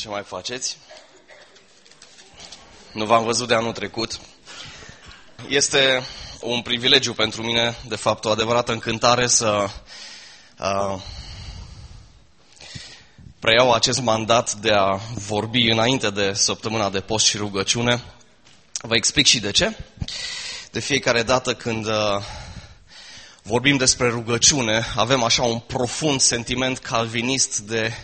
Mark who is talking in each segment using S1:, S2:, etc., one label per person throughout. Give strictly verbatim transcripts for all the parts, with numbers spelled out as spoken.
S1: Ce mai faceți? Nu v-am văzut de anul trecut. Este un privilegiu pentru mine, de fapt, o adevărată încântare să uh, preiau acest mandat de a vorbi înainte de săptămâna de post și rugăciune. Vă explic și de ce. De fiecare dată când uh, vorbim despre rugăciune, avem așa un profund sentiment calvinist de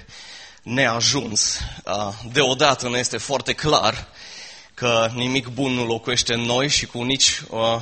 S1: neajuns. Deodată ne este foarte clar că nimic bun nu locuiește în noi și cu nici uh,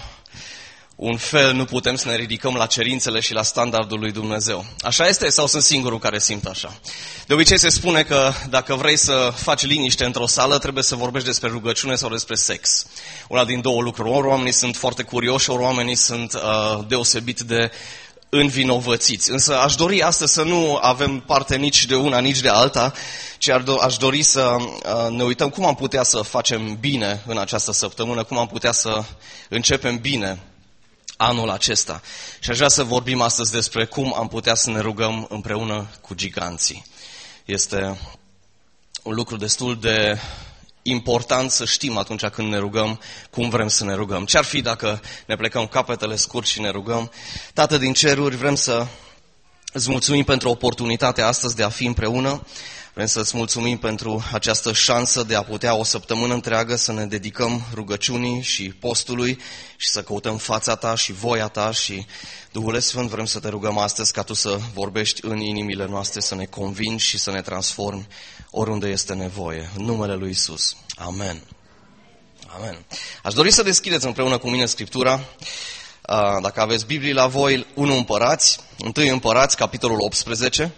S1: un fel nu putem să ne ridicăm la cerințele și la standardul lui Dumnezeu. Așa este sau sunt singurul care simt așa? De obicei se spune că dacă vrei să faci liniște într-o sală, trebuie să vorbești despre rugăciune sau despre sex. Una din două lucruri. Ori oamenii sunt foarte curioși, ori oamenii sunt uh, deosebit de învinovățiți. Însă aș dori astăzi să nu avem parte nici de una, nici de alta, ci aș dori să ne uităm cum am putea să facem bine în această săptămână, cum am putea să începem bine anul acesta. Și aș vrea să vorbim astăzi despre cum am putea să ne rugăm împreună cu giganții. Este un lucru destul de important să știm atunci când ne rugăm cum vrem să ne rugăm. Ce-ar fi dacă ne plecăm capetele scurt și ne rugăm? Tată din ceruri, vrem să îți mulțumim pentru oportunitatea astăzi de a fi împreună. Vrem să îți mulțumim pentru această șansă de a putea o săptămână întreagă să ne dedicăm rugăciunii și postului și să căutăm fața ta și voia ta și Duhule Sfânt, vrem să te rugăm astăzi ca tu să vorbești în inimile noastre, să ne convingi și să ne transformi oriunde este nevoie. În numele lui Iisus. Amen. Amen. Aș dori să deschideți împreună cu mine Scriptura. Dacă aveți Biblie la voi, unu Împărați, întâi Împărați, capitolul optsprezece.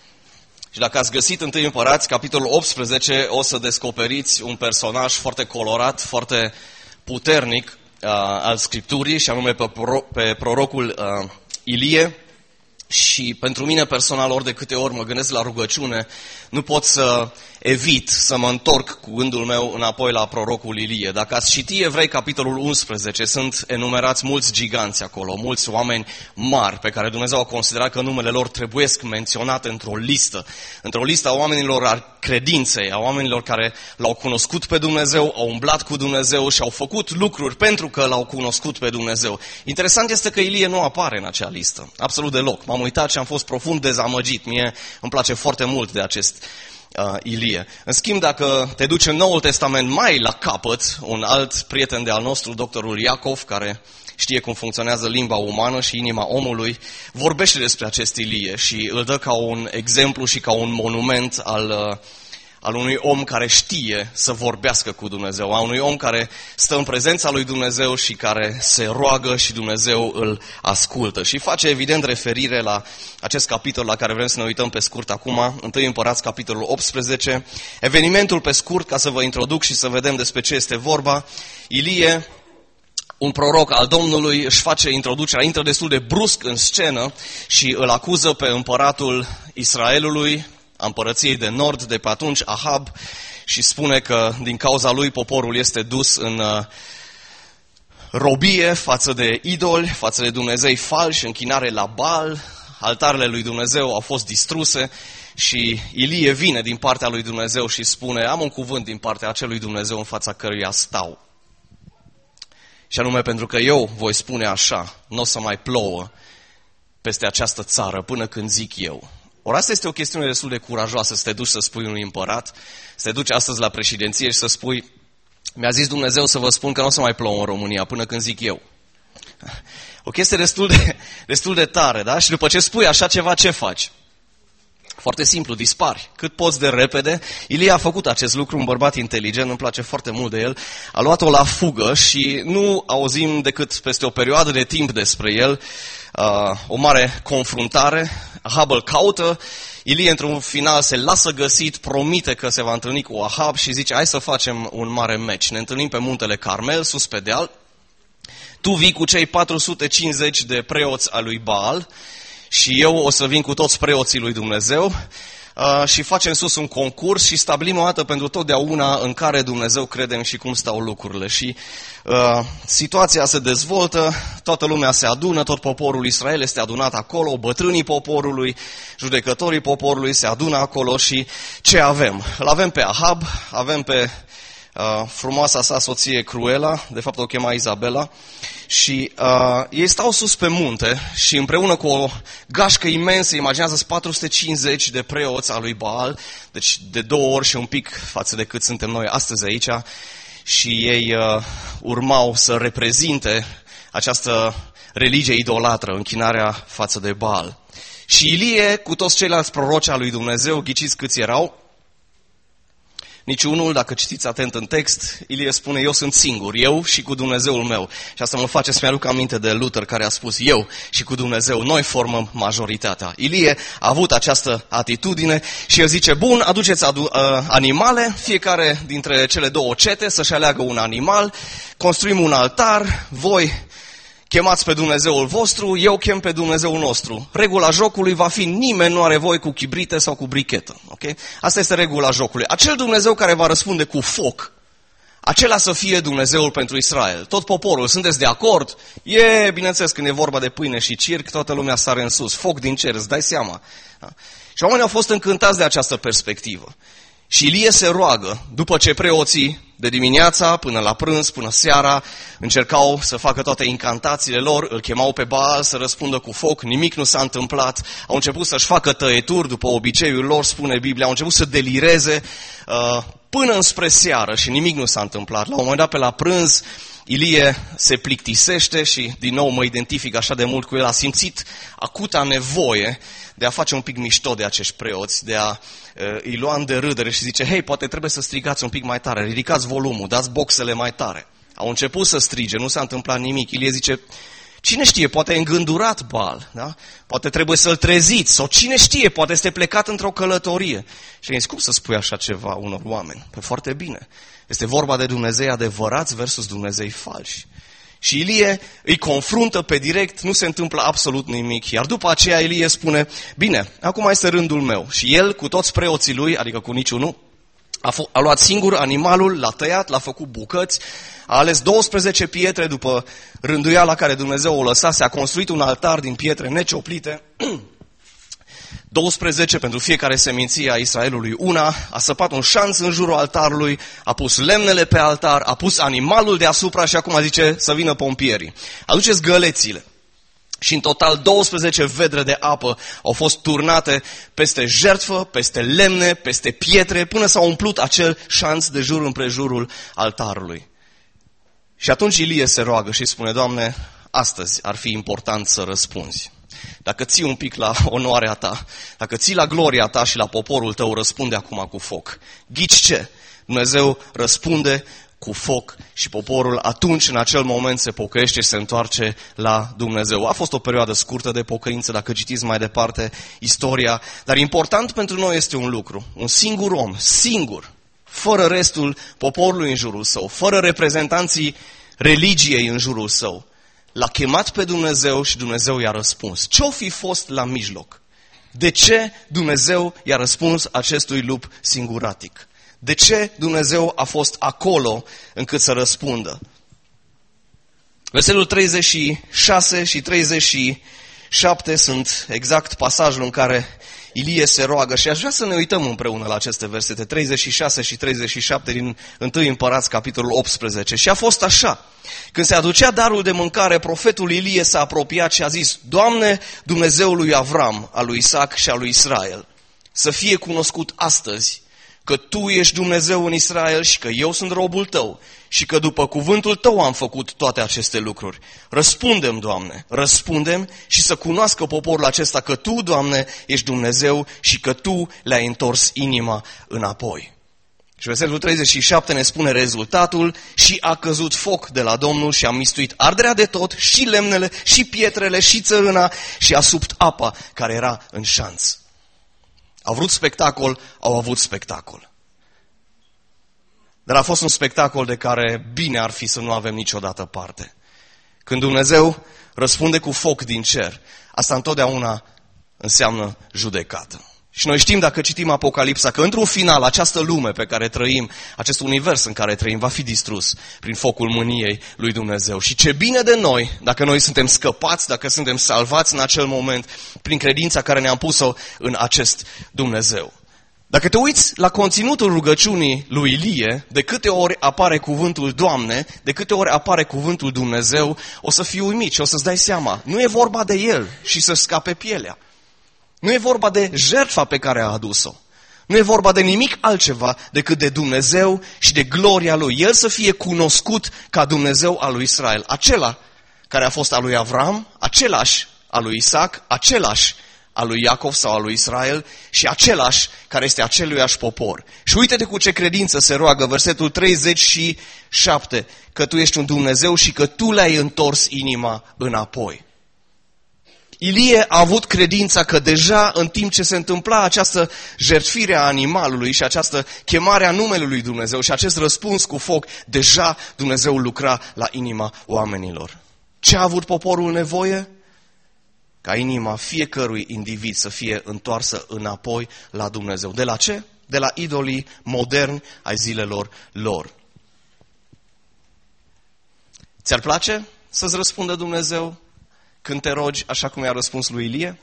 S1: Și dacă ați găsit întâi Împărați, capitolul optsprezece, o să descoperiți un personaj foarte colorat, foarte puternic uh, al Scripturii, și anume pe, pro, pe prorocul uh, Ilie. Și pentru mine personal, ori de câte ori mă gândesc la rugăciune, nu pot să evit să mă întorc cu gândul meu înapoi la prorocul Ilie. Dacă ați citi Evrei, capitolul unsprezece, sunt enumerați mulți giganți acolo, mulți oameni mari pe care Dumnezeu a considerat că numele lor trebuiesc menționate într-o listă. Într-o listă a oamenilor a credinței, a oamenilor care l-au cunoscut pe Dumnezeu, au umblat cu Dumnezeu și au făcut lucruri pentru că l-au cunoscut pe Dumnezeu. Interesant este că Ilie nu apare în acea listă, absolut deloc. M-am uitat și am fost profund dezamăgit. Mie îmi place foarte mult de acest uh, Ilie. În schimb, dacă te duci în Noul Testament mai la capăt, un alt prieten de al nostru, doctorul Iacov, care știe cum funcționează limba umană și inima omului, vorbește despre acest Ilie și îl dă ca un exemplu și ca un monument al uh, al unui om care știe să vorbească cu Dumnezeu, a unui om care stă în prezența lui Dumnezeu și care se roagă și Dumnezeu îl ascultă. Și face evident referire la acest capitol la care vrem să ne uităm pe scurt acum, întâi Împărați, capitolul optsprezece. Evenimentul pe scurt, ca să vă introduc și să vedem despre ce este vorba. Ilie, un proroc al Domnului, își face introducerea, intră destul de brusc în scenă și îl acuză pe împăratul Israelului, a împărăției de nord, de pe atunci, Ahab, și spune că din cauza lui poporul este dus în uh, robie față de idoli, față de dumnezei falși, închinare la Baal, altarele lui Dumnezeu au fost distruse și Ilie vine din partea lui Dumnezeu și spune: am un cuvânt din partea acelui Dumnezeu în fața căruia stau. Și anume, pentru că eu voi spune așa, nu o să mai plouă peste această țară până când zic eu. Ori asta este o chestiune destul de curajoasă, să te duci să spui unui împărat, să te duci astăzi la președinție și să spui: mi-a zis Dumnezeu să vă spun că nu o să mai plouă în România până când zic eu. O chestie destul de, destul de tare, da? Și după ce spui așa ceva, ce faci? Foarte simplu, dispari. Cât poți de repede. Ilie a făcut acest lucru, un bărbat inteligent, îmi place foarte mult de el. A luat-o la fugă și nu auzim decât peste o perioadă de timp despre el. Uh, o mare confruntare. Ahab îl caută. Ilie, într-un final, se lasă găsit, promite că se va întâlni cu Ahab și zice: hai să facem un mare meci. Ne întâlnim pe muntele Carmel, sus pe deal. Tu vii cu cei patru sute cincizeci de preoți al lui Baal și eu o să vin cu toți preoții lui Dumnezeu. uh, și facem sus un concurs și stabilim o dată pentru totdeauna în care Dumnezeu credem și cum stau lucrurile. Și uh, situația se dezvoltă, toată lumea se adună, tot poporul Israel este adunat acolo, bătrânii poporului, judecătorii poporului se adună acolo și ce avem? Îl avem pe Ahab, avem pe uh, frumoasa sa soție Cruela, de fapt o chema Izabela, și uh, ei stau sus pe munte și împreună cu o gașcă imensă, imaginează patru sute cincizeci de preoți al lui Baal, deci de două ori și un pic față de cât suntem noi astăzi aici, și ei uh, urmau să reprezinte această religie idolatră, închinarea față de Baal. Și Ilie, cu toți ceilalți proroci al lui Dumnezeu, ghiciți câți erau? Niciunul, dacă citiți atent în text, Ilie spune, eu sunt singur, eu și cu Dumnezeul meu. Și asta mă face să mi-aduc aminte de Luther, care a spus, eu și cu Dumnezeu, noi formăm majoritatea. Ilie a avut această atitudine și el zice, bun, aduceți adu- uh, animale, fiecare dintre cele două cete să-și aleagă un animal, construim un altar, voi chemați pe Dumnezeul vostru, eu chem pe Dumnezeul nostru. Regula jocului va fi, nimeni nu are voie cu chibrite sau cu brichetă. Okay? Asta este regula jocului. Acel Dumnezeu care va răspunde cu foc, acela să fie Dumnezeul pentru Israel. Tot poporul, sunteți de acord? E, bineînțeles, când e vorba de pâine și circ, toată lumea sare în sus. Foc din cer, îți dai seama. Da? Și oamenii au fost încântați de această perspectivă. Și Ilie se roagă, după ce preoții de dimineața până la prânz, până seara, încercau să facă toate incantațiile lor, îl chemau pe Baal să răspundă cu foc, nimic nu s-a întâmplat, au început să-și facă tăieturi după obiceiul lor, spune Biblia, au început să delireze uh, până înspre seară și nimic nu s-a întâmplat. La un moment dat, pe la prânz, Ilie se plictisește și, din nou, mă identific așa de mult cu el, a simțit acuta nevoie de a face un pic mișto de acești preoți, de a uh, îi lua în derâdere și zice, hei, poate trebuie să strigați un pic mai tare, ridicați volumul, dați boxele mai tare. Au început să strige, nu s-a întâmplat nimic. Ilie zice, cine știe, poate e îngândurat Baal, da? Poate trebuie să-l treziți, sau cine știe, poate este plecat într-o călătorie. Și îi zice, cum să spui așa ceva unor oameni? Pe foarte bine. Este vorba de Dumnezei adevărați versus Dumnezei falși. Și Ilie îi confruntă pe direct, nu se întâmplă absolut nimic. Iar după aceea Ilie spune, bine, acum este rândul meu. Și el, cu toți preoții lui, adică cu niciunul, a, f- a luat singur animalul, l-a tăiat, l-a făcut bucăți, a ales douăsprezece pietre după rânduiala care Dumnezeu o lăsase, a construit un altar din pietre necioplite, douăsprezece pentru fiecare seminție a Israelului una, a săpat un șanț în jurul altarului, a pus lemnele pe altar, a pus animalul deasupra și acum zice să vină pompierii. Aduceți gălețile. Și în total douăsprezece vedre de apă au fost turnate peste jertfă, peste lemne, peste pietre, până s-a umplut acel șanț de jur împrejurul altarului. Și atunci Ilie se roagă și spune, Doamne, astăzi ar fi important să răspunzi. Dacă ții un pic la onoarea ta, dacă ții la gloria ta și la poporul tău, răspunde acum cu foc. Ghici ce? Dumnezeu răspunde cu foc și poporul atunci, în acel moment, se pocăiește și se întoarce la Dumnezeu. A fost o perioadă scurtă de pocăință, dacă citiți mai departe istoria, dar important pentru noi este un lucru. Un singur om, singur, fără restul poporului în jurul său, fără reprezentanții religiei în jurul său, l-a chemat pe Dumnezeu și Dumnezeu i-a răspuns. Ce-o fi fost la mijloc? De ce Dumnezeu i-a răspuns acestui lup singuratic? De ce Dumnezeu a fost acolo încât să răspundă? Versetul treizeci și șase și treizeci și șapte sunt exact pasajul în care Ilie se roagă și aș vrea să ne uităm împreună la aceste versete, treizeci și șase și treizeci și șapte din întâi Împărați, capitolul optsprezece. Și a fost așa. Când se aducea darul de mâncare, profetul Ilie s-a apropiat și a zis, Doamne, Dumnezeul lui Avram, al lui Isaac și al lui Israel, să fie cunoscut astăzi că Tu ești Dumnezeu în Israel și că eu sunt robul Tău și că după cuvântul Tău am făcut toate aceste lucruri. Răspundem, Doamne, răspundem și să cunoască poporul acesta că Tu, Doamne, ești Dumnezeu și că Tu le-ai întors inima înapoi. Și versetul treizeci și șapte ne spune rezultatul: și a căzut foc de la Domnul și a mistuit arderea de tot, și lemnele, și pietrele, și țărâna, și a subt apa care era în șanț. Au vrut spectacol, au avut spectacol. Dar a fost un spectacol de care bine ar fi să nu avem niciodată parte. Când Dumnezeu răspunde cu foc din cer, asta întotdeauna înseamnă judecată. Și noi știm, dacă citim Apocalipsa, că într-un final această lume pe care trăim, acest univers în care trăim, va fi distrus prin focul mâniei lui Dumnezeu. Și ce bine de noi, dacă noi suntem scăpați, dacă suntem salvați în acel moment, prin credința care ne-am pus-o în acest Dumnezeu. Dacă te uiți la conținutul rugăciunii lui Ilie, de câte ori apare cuvântul Doamne, de câte ori apare cuvântul Dumnezeu, o să fii uimit și o să-ți dai seama. Nu e vorba de el și să scape pielea. Nu e vorba de jertfa pe care a adus-o. Nu e vorba de nimic altceva decât de Dumnezeu și de gloria Lui. El să fie cunoscut ca Dumnezeu al lui Israel. Acela care a fost al lui Avram, același al lui Isaac, același al lui Iacov sau al lui Israel și același care este aceluiași popor. Și uite-te cu ce credință se roagă, versetul treizeci și șapte, că Tu ești un Dumnezeu și că Tu le-ai întors inima înapoi. Ilie a avut credința că deja în timp ce se întâmpla această jertfire a animalului și această chemare a numelui lui Dumnezeu și acest răspuns cu foc, deja Dumnezeu lucra la inima oamenilor. Ce a avut poporul nevoie? Ca inima fiecărui individ să fie întoarsă înapoi la Dumnezeu. De la ce? De la idolii moderni ai zilelor lor. Ți-ar place să-ți răspundă Dumnezeu când te rogi așa cum i-a răspuns lui Ilie?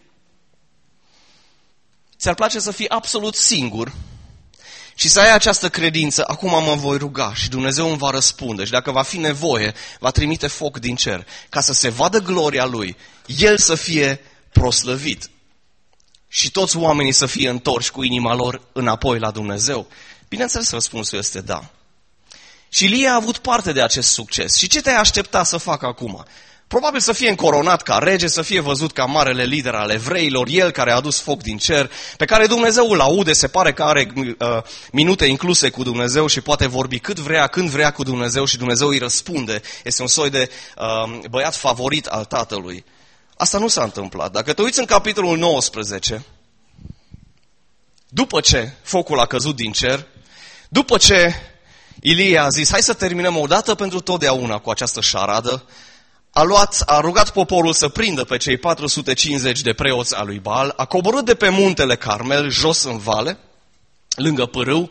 S1: Ți-ar place să fii absolut singur și să ai această credință, acum mă voi ruga și Dumnezeu îmi va răspunde și dacă va fi nevoie, va trimite foc din cer ca să se vadă gloria Lui, El să fie proslăvit și toți oamenii să fie întorși cu inima lor înapoi la Dumnezeu? Bineînțeles, răspunsul este da. Și Ilie a avut parte de acest succes. Și ce te-ai aștepta să facă acum? Probabil să fie încoronat ca rege, să fie văzut ca marele lider al evreilor, el care a adus foc din cer, pe care Dumnezeu îl aude, se pare că are uh, minute incluse cu Dumnezeu și poate vorbi cât vrea, când vrea cu Dumnezeu și Dumnezeu îi răspunde. Este un soi de uh, băiat favorit al tatălui. Asta nu s-a întâmplat. Dacă te uiți în capitolul nouăsprezece, după ce focul a căzut din cer, după ce Ilie a zis, hai să terminăm odată pentru totdeauna cu această șaradă, A, luat, a rugat poporul să prindă pe cei patru sute cincizeci de preoți al lui Baal, a coborât de pe muntele Carmel, jos în vale, lângă pârâu,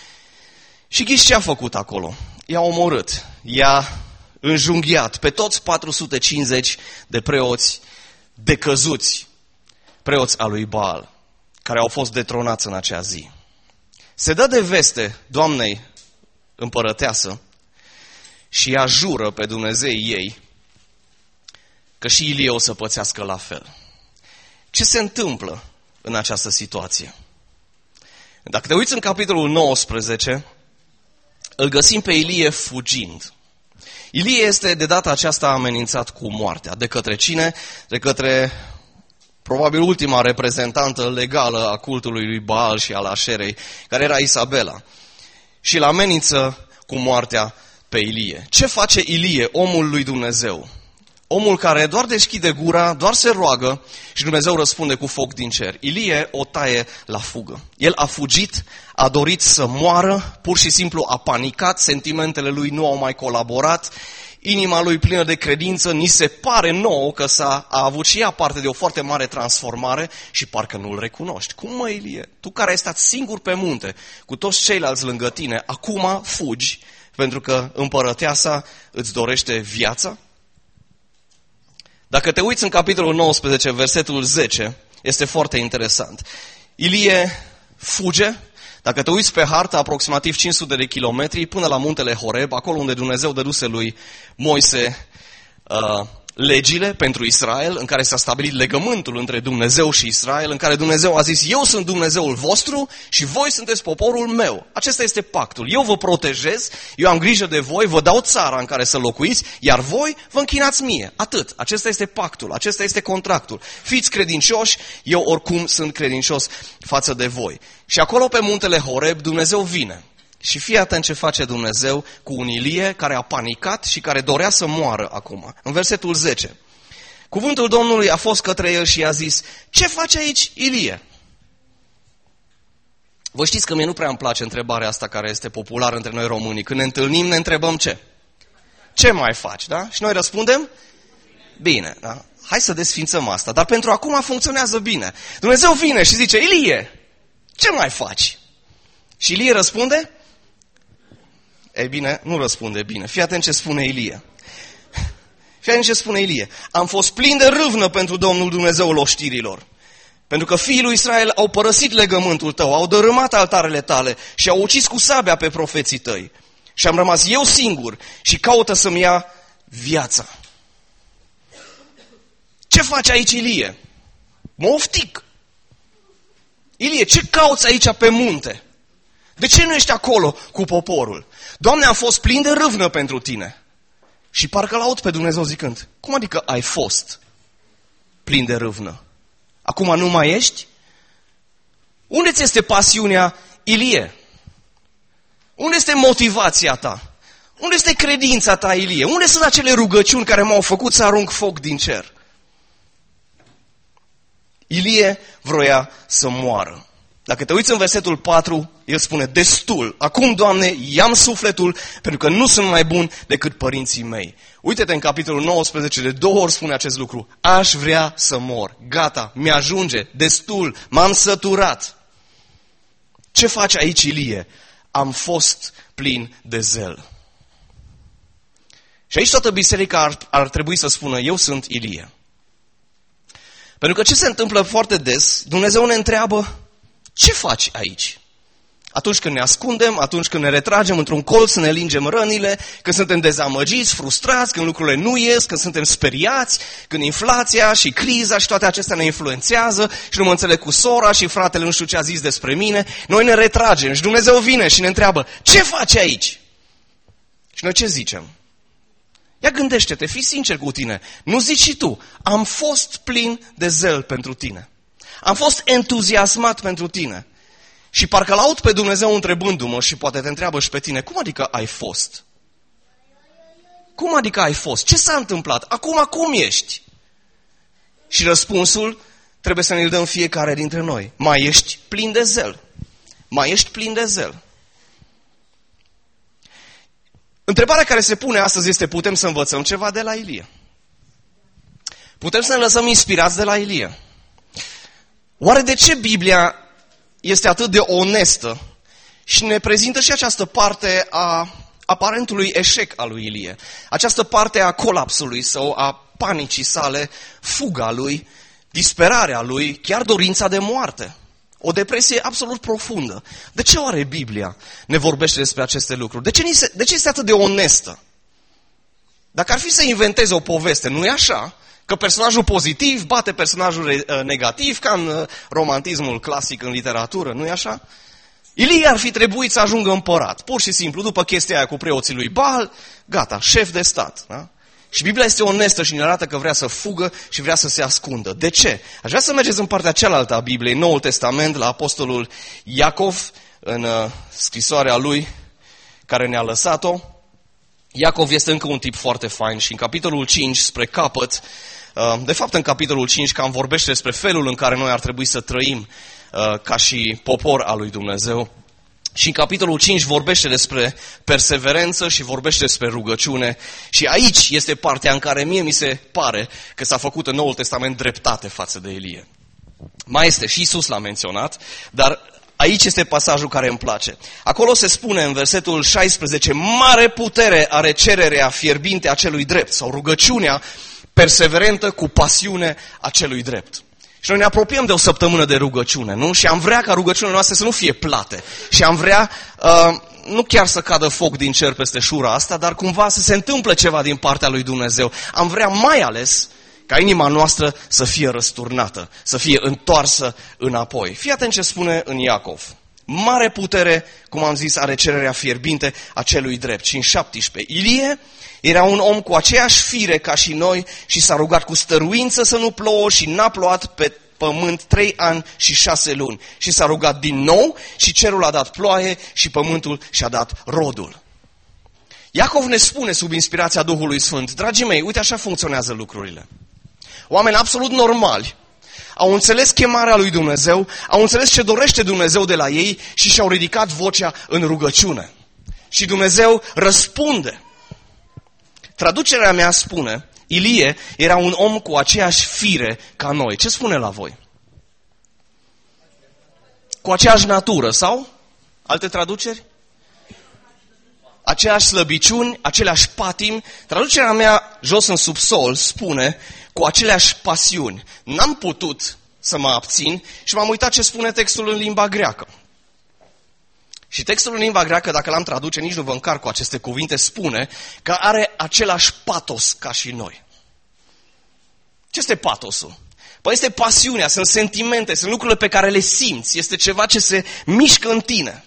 S1: și ghiși ce a făcut acolo? I-a omorât, i-a înjunghiat pe toți patru sute cincizeci de preoți decăzuți, preoți al lui Baal, care au fost detronați în acea zi. Se dă de veste doamnei împărăteasă și ea jură pe Dumnezeii ei că și Ilie o să pățească la fel. Ce se întâmplă în această situație? Dacă te uiți în capitolul nouăsprezece, îl găsim pe Ilie fugind. Ilie este de data aceasta amenințat cu moartea. De către cine? De către probabil ultima reprezentantă legală a cultului lui Baal și al Așerei, care era Isabela. Și îl amenință cu moartea pe Ilie. Ce face Ilie, omul lui Dumnezeu? Omul care doar deschide gura, doar se roagă și Dumnezeu răspunde cu foc din cer. Ilie o taie la fugă. El a fugit, a dorit să moară, pur și simplu a panicat, sentimentele lui nu au mai colaborat, inima lui plină de credință, ni se pare nouă că s-a a avut și ea parte de o foarte mare transformare și parcă nu-l recunoști. Cum mă, Ilie? Tu care ai stat singur pe munte, cu toți ceilalți lângă tine, acum fugi pentru că împărăteasa îți dorește viața? Dacă te uiți în capitolul nouăsprezece, versetul zece, este foarte interesant. Ilie fuge, dacă te uiți pe hartă, aproximativ cinci sute de kilometri, până la muntele Horeb, acolo unde Dumnezeu dăduse lui Moise uh, legile pentru Israel, în care s-a stabilit legământul între Dumnezeu și Israel, în care Dumnezeu a zis, eu sunt Dumnezeul vostru și voi sunteți poporul meu. Acesta este pactul. Eu vă protejez, eu am grijă de voi, vă dau țara în care să locuiți, iar voi vă închinați mie. Atât. Acesta este pactul, acesta este contractul. Fiți credincioși, eu oricum sunt credincios față de voi. Și acolo pe muntele Horeb Dumnezeu vine. Și fii atent ce face Dumnezeu cu un Ilie care a panicat și care dorea să moară acum. În versetul zece. Cuvântul Domnului a fost către el și i-a zis, ce face aici Ilie? Vă știți că mie nu prea îmi place întrebarea asta care este populară între noi românii. Când ne întâlnim ne întrebăm ce? Ce mai faci, da? Și noi răspundem? Bine, da? Hai să desfințăm asta. Dar pentru acum funcționează bine. Dumnezeu vine și zice, Ilie, ce mai faci? Și Ilie răspunde? Ei bine, nu răspunde bine. Fii atent ce spune Ilie. Fii atent ce spune Ilie. Am fost plin de râvnă pentru Domnul Dumnezeul oștirilor. Pentru că fiii lui Israel au părăsit legământul tău, au dărâmat altarele tale și au ucis cu sabia pe profeții tăi. Și am rămas eu singur și caută să-mi ia viața. Ce faci aici, Ilie? Mă oftic. Ilie, ce cauți aici pe munte? De ce nu ești acolo cu poporul? Doamne, am fost plin de râvnă pentru tine. Și parcă l-aud pe Dumnezeu zicând, cum adică ai fost plin de râvnă? Acum nu mai ești? Unde ți este pasiunea, Ilie? Unde este motivația ta? Unde este credința ta, Ilie? Unde sunt acele rugăciuni care m-au făcut să arunc foc din cer? Ilie vroia să moară. Dacă te uiți în versetul patru, el spune, destul, acum, Doamne, i-am sufletul, pentru că nu sunt mai bun decât părinții mei. Uite-te în capitolul nouăsprezece, de două ori spune acest lucru. Aș vrea să mor. Gata, mi-ajunge, destul, m-am săturat. Ce faci aici, Ilie? Am fost plin de zel. Și aici toată biserica ar, ar trebui să spună, eu sunt Ilie. Pentru că ce se întâmplă foarte des, Dumnezeu ne întreabă, ce faci aici? Atunci când ne ascundem, atunci când ne retragem într-un colț să ne lingem rănile, când suntem dezamăgiți, frustrați, când lucrurile nu ies, când suntem speriați, când inflația și criza și toate acestea ne influențează și nu mă înțeleg cu sora și fratele nu știu ce a zis despre mine, noi ne retragem și Dumnezeu vine și ne întreabă, ce faci aici? Și noi ce zicem? Ia gândește-te, fii sincer cu tine, nu zici și tu, am fost plin de zel pentru tine. Am fost entuziasmat pentru tine. Și parcă l-aud pe Dumnezeu întrebându-mă și poate te întreabă și pe tine, cum adică ai fost? Cum adică ai fost? Ce s-a întâmplat? Acum, cum ești? Și răspunsul trebuie să ne-l dăm fiecare dintre noi. Mai ești plin de zel. Mai ești plin de zel. Întrebarea care se pune astăzi este, putem să învățăm ceva de la Ilie? Putem să ne lăsăm inspirați de la Ilie? Oare de ce Biblia este atât de onestă și ne prezintă și această parte a aparentului eșec al lui Ilie? Această parte a colapsului său, a panicii sale, fuga lui, disperarea lui, chiar dorința de moarte. O depresie absolut profundă. De ce oare Biblia ne vorbește despre aceste lucruri? De ce, de ce este atât de onestă? Dacă ar fi să inventeze o poveste, nu e așa? Că personajul pozitiv bate personajul negativ, ca în romantismul clasic în literatură, nu e așa? Ilie ar fi trebuit să ajungă împărat, pur și simplu, după chestia aia cu preoții lui Baal, gata, șef de stat. Da? Și Biblia este onestă și ne arată că vrea să fugă și vrea să se ascundă. De ce? Aș vrea să mergeți în partea cealaltă a Bibliei, Noul Testament, la apostolul Iacov, în uh, scrisoarea lui care ne-a lăsat-o. Iacov este încă un tip foarte fain și în capitolul cinci, spre capăt, uh, de fapt în capitolul cinci, cam vorbește despre felul în care noi ar trebui să trăim uh, ca și popor al lui Dumnezeu. Și în capitolul cinci vorbește despre perseverență și vorbește despre rugăciune. Și aici este partea în care mie mi se pare că s-a făcut în Noul Testament dreptate față de Ilie. Mai este, și Iisus l-a menționat, dar aici este pasajul care îmi place. Acolo se spune în versetul șaisprezece, mare putere are cererea fierbinte a celui drept, sau rugăciunea perseverentă cu pasiune a celui drept. Și noi ne apropiem de o săptămână de rugăciune, nu? Și am vrea ca rugăciunile noastre să nu fie plate. Și am vrea, uh, nu chiar să cadă foc din cer peste șura asta, dar cumva să se întâmple ceva din partea lui Dumnezeu. Am vrea mai ales ca inima noastră să fie răsturnată, să fie întoarsă înapoi. Fii atent ce spune în Iacov. Mare putere, cum am zis, are cererea fierbinte a celui drept. Și în șaptesprezece, Ilie era un om cu aceeași fire ca și noi și s-a rugat cu stăruință să nu plouă și n-a plouat pe pământ trei ani și șase luni. Și s-a rugat din nou și cerul a dat ploaie și pământul și-a dat rodul. Iacov ne spune sub inspirația Duhului Sfânt, dragii mei, uite așa funcționează lucrurile. Oameni absolut normali au înțeles chemarea lui Dumnezeu, au înțeles ce dorește Dumnezeu de la ei și și-au ridicat vocea în rugăciune. Și Dumnezeu răspunde. Traducerea mea spune, Ilie era un om cu aceeași fire ca noi. Ce spune la voi? cu aceeași natură, sau? Alte traduceri? Aceeași slăbiciuni, aceleași patimi. Traducerea mea, jos în subsol, spune cu aceleași pasiuni. N-am putut să mă abțin și m-am uitat ce spune textul în limba greacă. Și textul în limba greacă, dacă l-am traduce, nici nu vă încarc cu aceste cuvinte, spune că are același patos ca și noi. Ce este patosul? Păi este pasiunea, sunt sentimente, sunt lucrurile pe care le simți, este ceva ce se mișcă în tine.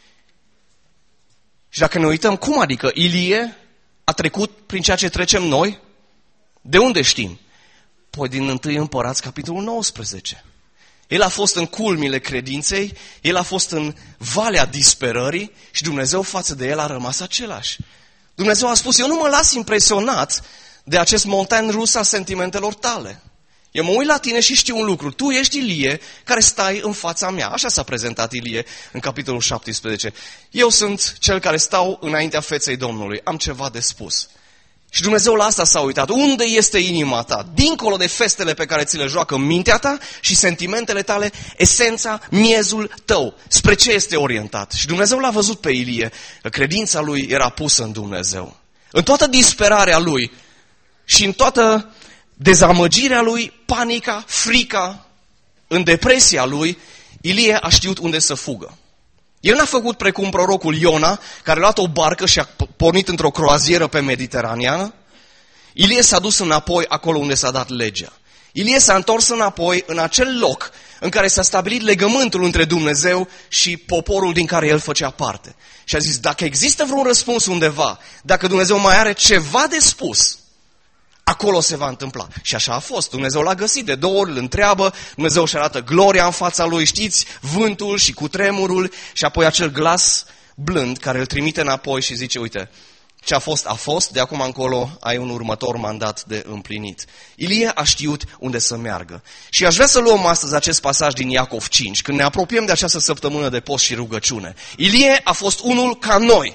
S1: Și dacă ne uităm, cum adică Ilie a trecut prin ceea ce trecem noi? De unde știm? Păi din întâi Împărați, capitolul nouăsprezece. El a fost în culmile credinței, el a fost în valea disperării și Dumnezeu față de el a rămas același. Dumnezeu a spus, eu nu mă las impresionat de acest montan rus al sentimentelor tale. Eu mă uit la tine și știu un lucru. Tu ești Ilie care stai în fața mea. Așa s-a prezentat Ilie în capitolul șaptesprezece. Eu sunt cel care stau înaintea feței Domnului. Am ceva de spus. Și Dumnezeu la asta s-a uitat. Unde este inima ta? Dincolo de festele pe care ți le joacă mintea ta și sentimentele tale, esența, miezul tău. Spre ce este orientat? Și Dumnezeu l-a văzut pe Ilie. Credința lui era pusă în Dumnezeu. În toată disperarea lui și în toată dezamăgirea lui, panica, frica, în depresia lui, Ilie a știut unde să fugă. El n-a făcut precum prorocul Iona, care a luat o barcă și a pornit într-o croazieră pe Mediteraneană. Ilie s-a dus înapoi acolo unde s-a dat legea. Ilie s-a întors înapoi în acel loc în care s-a stabilit legământul între Dumnezeu și poporul din care el făcea parte. Și a zis, dacă există vreun răspuns undeva, dacă Dumnezeu mai are ceva de spus, acolo se va întâmpla. Și așa a fost. Dumnezeu l-a găsit de două ori, îl întreabă, Dumnezeu își arată gloria în fața lui, știți, vântul și cutremurul și apoi acel glas blând care îl trimite înapoi și zice, uite, ce a fost, a fost, de acum încolo ai un următor mandat de împlinit. Ilie a știut unde să meargă. Și aș vrea să luăm astăzi acest pasaj din Iacov cinci, când ne apropiem de această săptămână de post și rugăciune. Ilie a fost unul ca noi.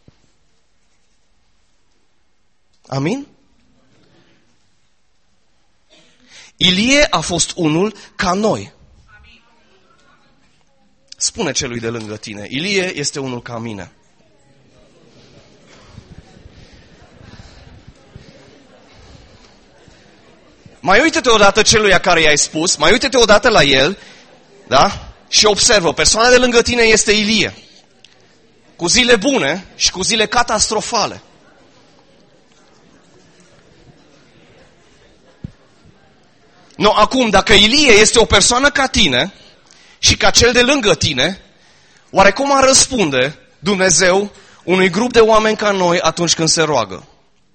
S1: Amin? Ilie a fost unul ca noi. Spune celui de lângă tine, Ilie este unul ca mine. Mai uite-te odată celuia care i-ai spus, mai uite-te odată la el, da? Și observă, persoana de lângă tine este Ilie. Cu zile bune și cu zile catastrofale. No, acum, dacă Ilie este o persoană ca tine și ca cel de lângă tine, oare cum ar răspunde Dumnezeu unui grup de oameni ca noi atunci când se roagă?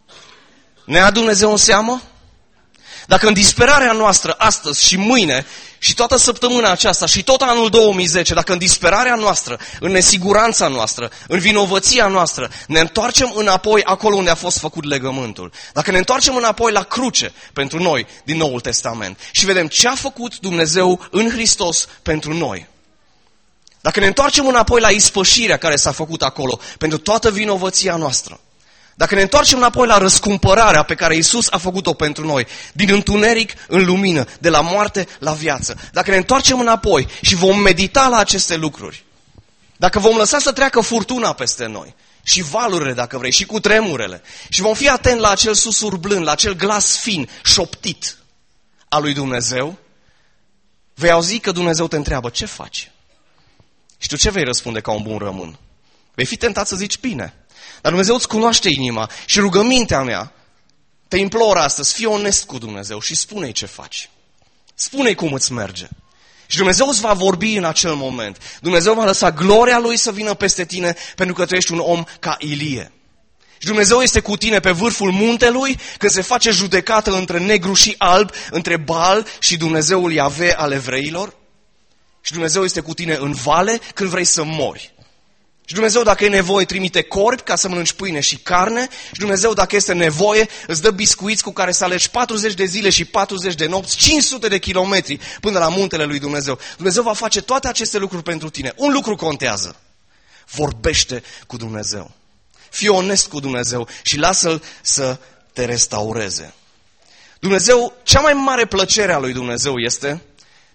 S1: Ne ia Dumnezeu în seamă? Dacă în disperarea noastră astăzi și mâine și toată săptămâna aceasta și tot anul două mii zece, dacă în disperarea noastră, în nesiguranța noastră, în vinovăția noastră, ne întoarcem înapoi acolo unde a fost făcut legământul, dacă ne întoarcem înapoi la cruce pentru noi din Noul Testament și vedem ce a făcut Dumnezeu în Hristos pentru noi, dacă ne întoarcem înapoi la ispășirea care s-a făcut acolo pentru toată vinovăția noastră, dacă ne întoarcem înapoi la răscumpărarea pe care Iisus a făcut-o pentru noi, din întuneric în lumină, de la moarte la viață, dacă ne întoarcem înapoi și vom medita la aceste lucruri, dacă vom lăsa să treacă furtuna peste noi și valurile, dacă vrei, și cutremurele, și vom fi atenți la acel susur blând, la acel glas fin, șoptit al lui Dumnezeu, vei auzi că Dumnezeu te întreabă, ce faci? Și tu ce vei răspunde ca un bun român? Vei fi tentat să zici, bine. Dar Dumnezeu îți cunoaște inima și rugămintea mea te implor astăzi, fii onest cu Dumnezeu și spune-i ce faci. Spune-i cum îți merge. Și Dumnezeu îți va vorbi în acel moment. Dumnezeu va lăsa gloria Lui să vină peste tine pentru că tu ești un om ca Ilie. Și Dumnezeu este cu tine pe vârful muntelui când se face judecată între negru și alb, între Baal și Dumnezeul Iahve al evreilor. Și Dumnezeu este cu tine în vale când vrei să mori. Și Dumnezeu, dacă e nevoie, trimite corbi ca să mănânci pâine și carne. Și Dumnezeu, dacă este nevoie, îți dă biscuiți cu care să alegi patruzeci de zile și patruzeci de nopți, cinci sute de kilometri până la muntele lui Dumnezeu. Dumnezeu va face toate aceste lucruri pentru tine. Un lucru contează. Vorbește cu Dumnezeu. Fii onest cu Dumnezeu și lasă-L să te restaureze. Dumnezeu, cea mai mare plăcere a lui Dumnezeu este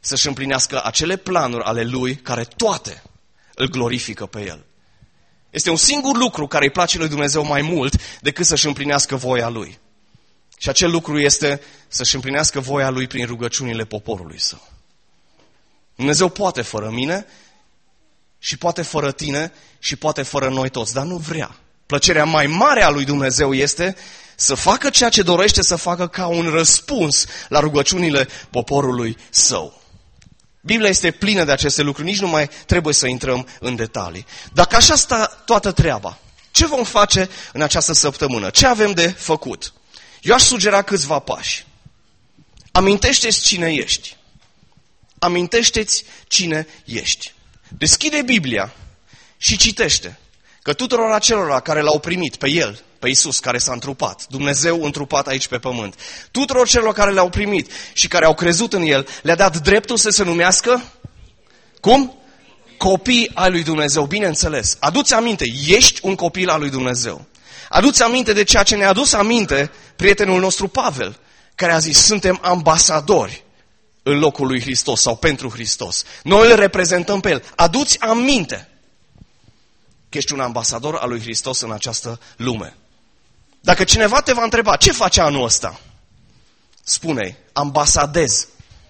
S1: să-și împlinească acele planuri ale Lui care toate îl glorifică pe El. Este un singur lucru care îi place lui Dumnezeu mai mult decât să-și împlinească voia Lui. Și acel lucru este să-și împlinească voia Lui prin rugăciunile poporului Său. Dumnezeu poate fără mine și poate fără tine și poate fără noi toți, dar nu vrea. Plăcerea mai mare a lui Dumnezeu este să facă ceea ce dorește să facă ca un răspuns la rugăciunile poporului Său. Biblia este plină de aceste lucruri, nici nu mai trebuie să intrăm în detalii. Dacă așa stă toată treaba, ce vom face în această săptămână? Ce avem de făcut? Eu aș sugera câțiva pași. Amintește-ți cine ești. Amintește-ți cine ești. Deschide Biblia și citește că tuturor acelora care l-au primit pe El, pe Iisus care s-a întrupat, Dumnezeu întrupat aici pe pământ, tuturor celor care l-au primit și care au crezut în El, le-a dat dreptul să se numească, cum? Copii ai lui Dumnezeu, bineînțeles. Adu-ți aminte, ești un copil al lui Dumnezeu. Adu-ți aminte de ceea ce ne-a adus aminte prietenul nostru Pavel, care a zis, suntem ambasadori în locul lui Hristos sau pentru Hristos. Noi îl reprezentăm pe El. Adu-ți aminte că ești un ambasador al lui Hristos în această lume. Dacă cineva te va întreba, ce faci anul ăsta? Spune-i, ambasadez.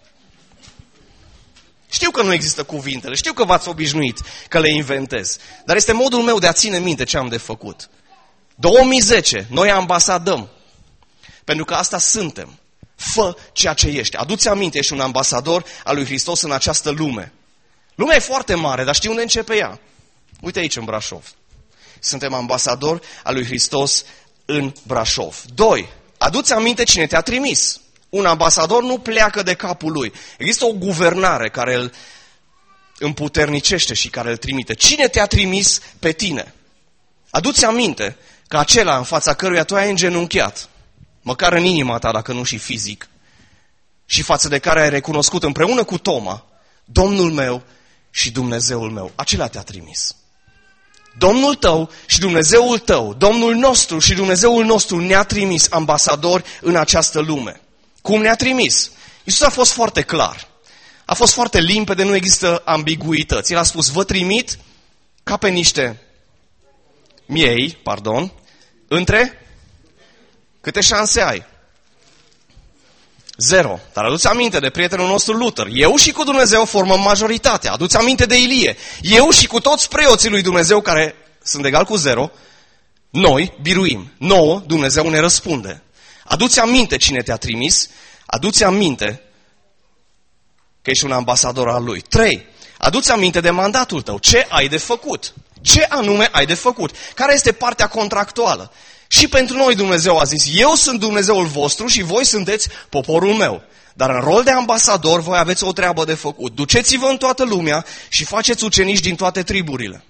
S1: Știu că nu există cuvintele, știu că v-ați obișnuit că le inventez, dar este modul meu de a ține minte ce am de făcut. două mii zece, noi ambasadăm, pentru că asta suntem. Fă ceea ce ești. Adu-ți aminte, ești un ambasador al lui Hristos în această lume. Lumea e foarte mare, dar știi unde începe ea? Uite aici, în Brașov. Suntem ambasadori al lui Hristos în Brașov. Doi, adu-ți aminte cine te-a trimis. Un ambasador nu pleacă de capul lui. Există o guvernare care îl împuternicește și care îl trimite. Cine te-a trimis pe tine? Adu-ți aminte că acela în fața căruia tu ai îngenunchiat, măcar în inima ta, dacă nu și fizic, și față de care ai recunoscut împreună cu Toma, Domnul meu și Dumnezeul meu, acela te-a trimis. Domnul tău și Dumnezeul tău, Domnul nostru și Dumnezeul nostru ne-a trimis ambasadori în această lume. Cum ne-a trimis? Iisus a fost foarte clar. A fost foarte limpede, nu există ambiguități. El a spus, vă trimit ca pe niște miei, pardon, între câte șanse ai? Zero. Dar adu-ți aminte de prietenul nostru Luther. Eu și cu Dumnezeu formăm majoritatea. Adu-ți aminte de Ilie. Eu și cu toți preoții lui Dumnezeu care sunt egal cu zero, noi biruim. Nouă, Dumnezeu ne răspunde. Adu-ți aminte cine te-a trimis. Adu-ți aminte că ești un ambasador al Lui. Trei. Adu-ți aminte de mandatul tău. Ce ai de făcut? Ce anume ai de făcut? Care este partea contractuală? Și pentru noi Dumnezeu a zis, eu sunt Dumnezeul vostru și voi sunteți poporul meu. Dar în rol de ambasador voi aveți o treabă de făcut. Duceți-vă în toată lumea și faceți ucenici din toate triburile.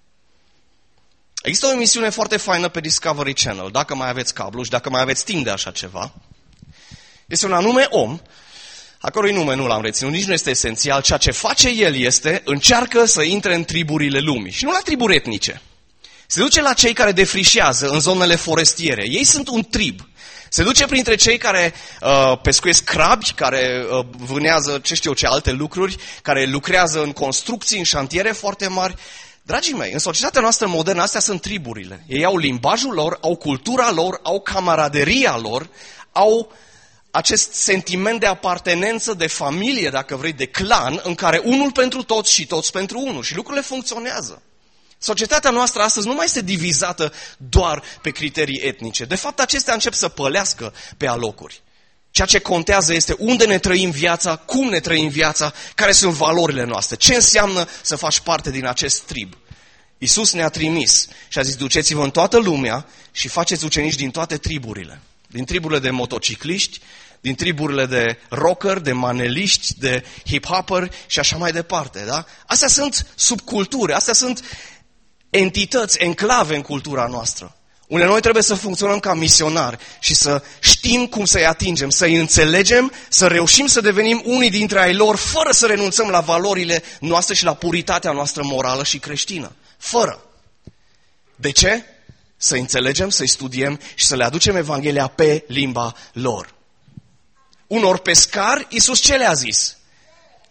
S1: Există o emisiune foarte faină pe Discovery Channel, dacă mai aveți cablu și dacă mai aveți timp de așa ceva. Este un anume om, a cărui nume nu l-am reținut, nici nu este esențial. Ceea ce face el este, încearcă să intre în triburile lumii. Și nu la triburi etnice. Se duce la cei care defrișează în zonele forestiere. Ei sunt un trib. Se duce printre cei care uh, pescuiesc crabi, care uh, vânează ce știu eu ce alte lucruri, care lucrează în construcții, în șantiere foarte mari. Dragii mei, în societatea noastră modernă, astea sunt triburile. Ei au limbajul lor, au cultura lor, au camaraderia lor, au acest sentiment de apartenență, de familie, dacă vrei, de clan, în care unul pentru toți și toți pentru unul. Și lucrurile funcționează. Societatea noastră astăzi nu mai este divizată doar pe criterii etnice. De fapt, acestea încep să pălească pe alocuri. Ceea ce contează este unde ne trăim viața, cum ne trăim viața, care sunt valorile noastre, ce înseamnă să faci parte din acest trib. Iisus ne-a trimis și a zis, duceți-vă în toată lumea și faceți ucenici din toate triburile. Din triburile de motocicliști, din triburile de rocker, de maneliști, de hip-hopper și așa mai departe. Da? Astea sunt subculturi, astea sunt entități, enclave în cultura noastră, unde noi trebuie să funcționăm ca misionari și să știm cum să-i atingem, să-i înțelegem, să reușim să devenim unii dintre ai lor, fără să renunțăm la valorile noastre și la puritatea noastră morală și creștină. Fără. De ce? Să înțelegem, să-i studiem și să le aducem Evanghelia pe limba lor. Unor pescari, Iisus ce le-a zis?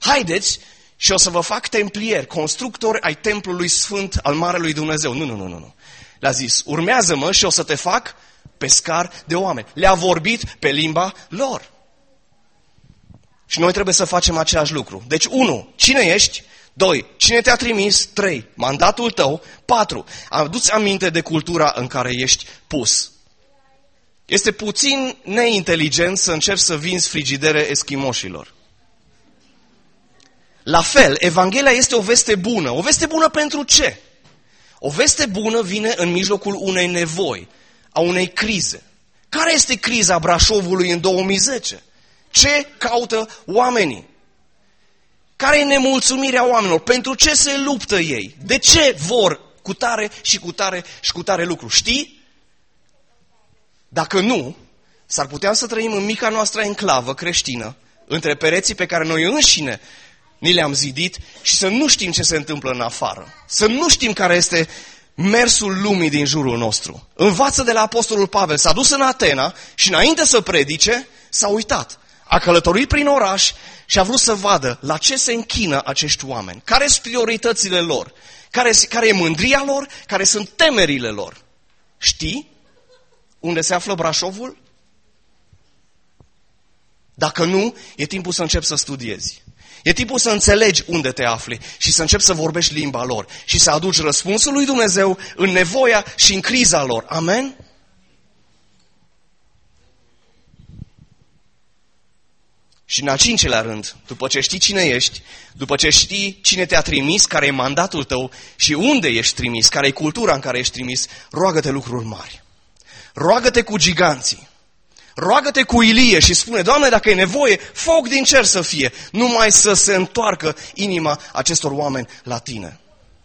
S1: haideți și o să vă fac templieri, constructori ai templului sfânt al Marelui Dumnezeu. Nu, nu, nu, nu, nu. Le-a zis, urmează-mă și o să te fac pescar de oameni. Le-a vorbit pe limba lor. Și noi trebuie să facem același lucru. Deci, unu, cine ești? Doi, cine te-a trimis? Trei, mandatul tău. Patru, adu-ți aminte de cultura în care ești pus. Este puțin neinteligent să încerci să vinzi frigidere eschimoșilor. La fel, Evanghelia este o veste bună. O veste bună pentru ce? O veste bună vine în mijlocul unei nevoi, a unei crize. Care este criza Brașovului în două mii zece? Ce caută oamenii? Care e nemulțumirea oamenilor? Pentru ce se luptă ei? De ce vor cu tare și cu tare și cu tare lucru? Știi? Dacă nu, s-ar putea să trăim în mica noastră enclavă creștină, între pereții pe care noi înșine ni le-am zidit și să nu știm ce se întâmplă în afară. Să nu știm care este mersul lumii din jurul nostru. Învață de la Apostolul Pavel. S-a dus în Atena și înainte să predice, s-a uitat. A călătorit prin oraș și a vrut să vadă la ce se închină acești oameni. Care sunt prioritățile lor? Care, care e mândria lor? Care sunt temerile lor? Știi unde se află Brașovul? Dacă nu, e timpul să începi să studiezi. E timpul să înțelegi unde te afli și să începi să vorbești limba lor și să aduci răspunsul lui Dumnezeu în nevoia și în criza lor. Amen? Și în al cincilea rând, după ce știi cine ești, după ce știi cine te-a trimis, care e mandatul tău și unde ești trimis, care e cultura în care ești trimis, roagă-te lucruri mari. Roagă-te cu giganții. Roagă-te cu Ilie și spune, Doamne, dacă e nevoie, foc din cer să fie, numai să se întoarcă inima acestor oameni la tine.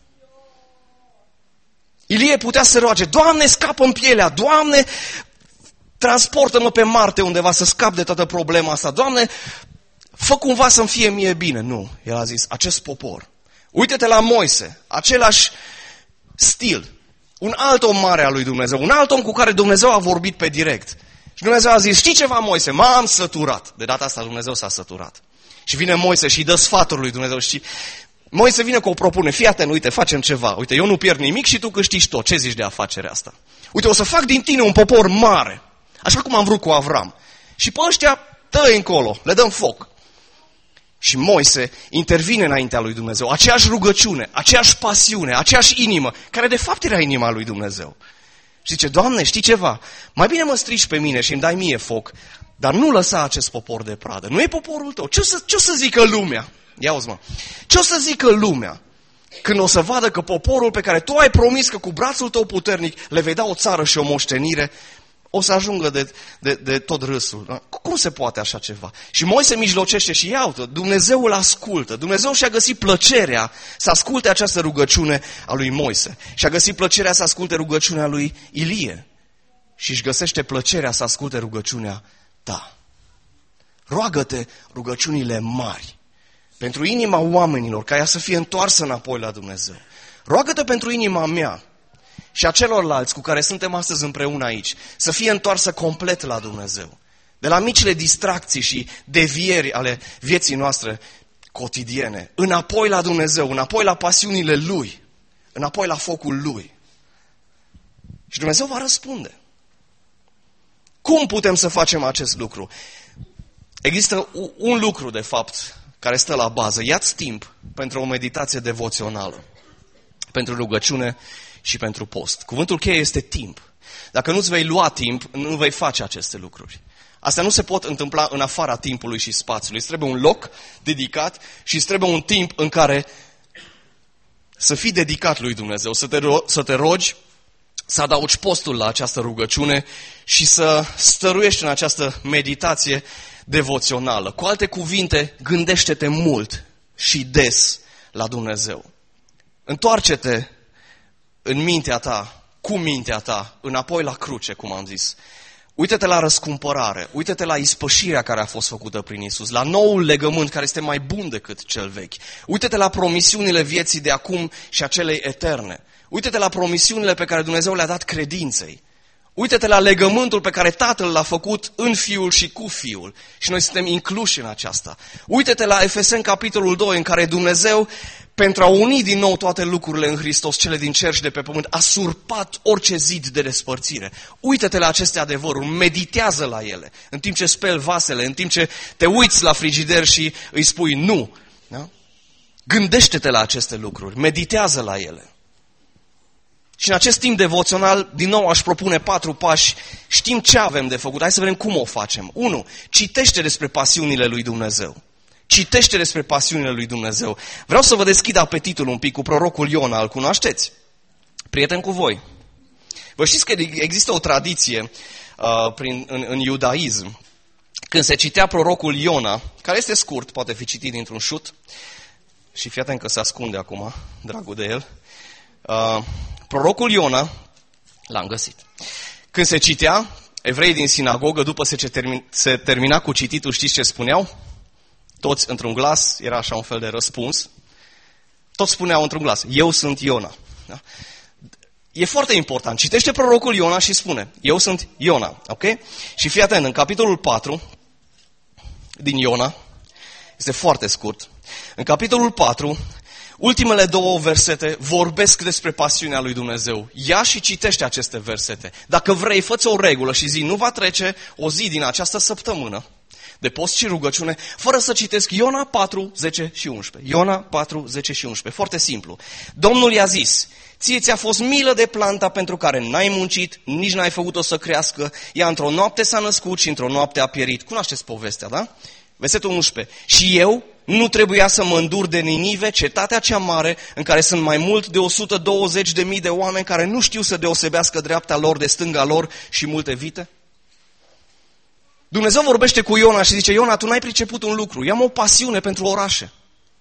S1: Ilie putea să roage, Doamne, scapă-mi pielea, Doamne, transportă-mă pe Marte undeva să scap de toată problema asta, Doamne, fă cumva să-mi fie mie bine. Nu, el a zis, acest popor, uite-te la Moise, același stil, un alt om mare al lui Dumnezeu, un alt om cu care Dumnezeu a vorbit pe direct. Și Dumnezeu a zis, știi ceva, Moise? M-am săturat. De data asta Dumnezeu s-a săturat. Și vine Moise și îi dă sfaturi lui Dumnezeu. Și Moise vine cu o propunere. Fii atent, uite, facem ceva. Uite, eu nu pierd nimic și tu câștigi tot. Ce zici de afacerea asta? Uite, o să fac din tine un popor mare. Așa cum am vrut cu Avram. Și pe ăștia dă-i încolo, le dăm foc. Și Moise intervine înaintea lui Dumnezeu. Aceeași rugăciune, aceeași pasiune, aceeași inimă, care de fapt era inima lui Dumnezeu. Și zice, Doamne, știi ceva? Mai bine mă strici pe mine și îmi dai mie foc, dar nu lăsa acest popor de pradă. Nu e poporul tău. Ce o să, ce o să zică lumea? Ia uzi, mă. Ce o să zică lumea când o să vadă că poporul pe care tu ai promis că cu brațul tău puternic le vei da o țară și o moștenire, o să ajungă de, de, de tot râsul. Da? Cum se poate așa ceva? Și Moise mijlocește și iaută. Dumnezeu îl ascultă. Dumnezeu și-a găsit plăcerea să asculte această rugăciune a lui Moise. Și-a găsit plăcerea să asculte rugăciunea lui Ilie. Și își găsește plăcerea să asculte rugăciunea ta. Roagă-te rugăciunile mari pentru inima oamenilor, ca ea să fie întoarsă înapoi la Dumnezeu. Roagă-te pentru inima mea și a celorlalți cu care suntem astăzi împreună aici, să fie întoarsă complet la Dumnezeu. De la micile distracții și devieri ale vieții noastre cotidiene, înapoi la Dumnezeu, înapoi la pasiunile Lui, înapoi la focul Lui. Și Dumnezeu va răspunde. Cum putem să facem acest lucru? Există un lucru, de fapt, care stă la bază. Ia-ți timp pentru o meditație devoțională, pentru rugăciune și pentru post. Cuvântul cheie este timp. Dacă nu-ți vei lua timp, nu vei face aceste lucruri. Astea nu se pot întâmpla în afara timpului și spațiului. Îți trebuie un loc dedicat și îți trebuie un timp în care să fii dedicat lui Dumnezeu, să te, ro- să te rogi, să adaugi postul la această rugăciune și să stăruiești în această meditație devoțională. Cu alte cuvinte, gândește-te mult și des la Dumnezeu. Întoarce-te în mintea ta, cu mintea ta, înapoi la cruce, cum am zis. Uită-te la răscumpărare, uită-te la ispășirea care a fost făcută prin Iisus, la noul legământ care este mai bun decât cel vechi. Uită-te la promisiunile vieții de acum și a celei eterne. Uită-te la promisiunile pe care Dumnezeu le-a dat credinței. Uită-te la legământul pe care Tatăl l-a făcut în Fiul și cu Fiul. Și noi suntem incluși în aceasta. Uită-te la Efeseni, capitolul doi, în care Dumnezeu, pentru a uni din nou toate lucrurile în Hristos, cele din cer și de pe pământ, a surpat orice zid de despărțire. Uită-te la aceste adevăruri, meditează la ele, în timp ce speli vasele, în timp ce te uiți la frigider și îi spui nu. Da? Gândește-te la aceste lucruri, meditează la ele. Și în acest timp devoțional, din nou aș propune patru pași. Știm ce avem de făcut, hai să vedem cum o facem. unu. Citește despre pasiunile lui Dumnezeu. Citește despre pasiunile lui Dumnezeu. Vreau să vă deschid apetitul un pic cu prorocul Iona, îl cunoașteți? Prieten cu voi. Vă știți că există o tradiție uh, prin, în, în iudaism, când se citea prorocul Iona, care este scurt, poate fi citit dintr-un șut, și fii atent că se ascunde acum, dragul de el, uh, prorocul Iona, l-am găsit. Când se citea, evreii din sinagogă, după ce termin, se termina cu cititul, știți ce spuneau? Toți într-un glas, era așa un fel de răspuns. Toți spuneau într-un glas, eu sunt Iona. Da? E foarte important. Citește prorocul Iona și spune, eu sunt Iona. Ok? Și fii atent, în capitolul patru din Iona, este foarte scurt, în capitolul patru, ultimele două versete vorbesc despre pasiunea lui Dumnezeu. Ia și citește aceste versete. Dacă vrei, fă-ți o regulă și zi, nu va trece o zi din această săptămână de post și rugăciune, fără să citesc Iona patru, zece și unsprezece. Iona patru, zece și unsprezece. Foarte simplu. Domnul i-a zis, ție ți-a fost milă de planta pentru care n-ai muncit, nici n-ai făcut-o să crească, ea într-o noapte s-a născut și într-o noapte a pierit. Cunoașteți povestea, da? Versetul unsprezece. Și eu nu trebuia să mă îndur de Ninive, cetatea cea mare, în care sunt mai mult de o sută douăzeci de mii de oameni care nu știu să deosebească dreapta lor de stânga lor și multe vite? Dumnezeu vorbește cu Iona și zice, Iona, tu n-ai priceput un lucru, eu am o pasiune pentru orașe.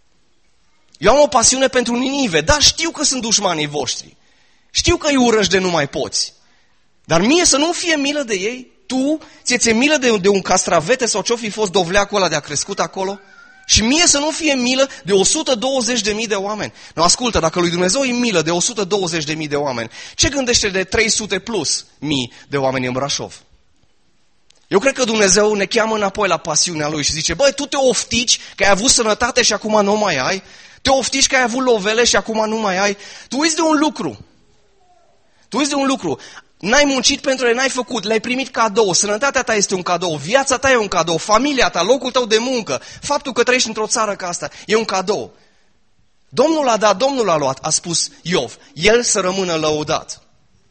S1: Eu am o pasiune pentru Ninive, dar știu că sunt dușmanii voștri. Știu că îi urăști de nu mai poți. Dar mie să nu fie milă de ei? Tu, ție ți-e milă de, de un castravete sau ce-o fi fost dovleacul ăla de a crescut acolo? Și mie să nu fie milă de o sută douăzeci de mii de oameni. Nu, ascultă, dacă lui Dumnezeu e milă de o sută douăzeci de mii de oameni, ce gândește de trei sute plus mii de oameni în Brașov? Eu cred că Dumnezeu ne cheamă înapoi la pasiunea Lui și zice, băi, tu te oftici că ai avut sănătate și acum nu mai ai, te oftici că ai avut lovele și acum nu mai ai, tu uiți de un lucru, tu uiți de un lucru, n-ai muncit pentru ele, n-ai făcut, le-ai primit cadou, sănătatea ta este un cadou, viața ta e un cadou, familia ta, locul tău de muncă, faptul că trăiești într-o țară ca asta, e un cadou. Domnul a dat, Domnul a luat, a spus Iov, el să rămână lăudat.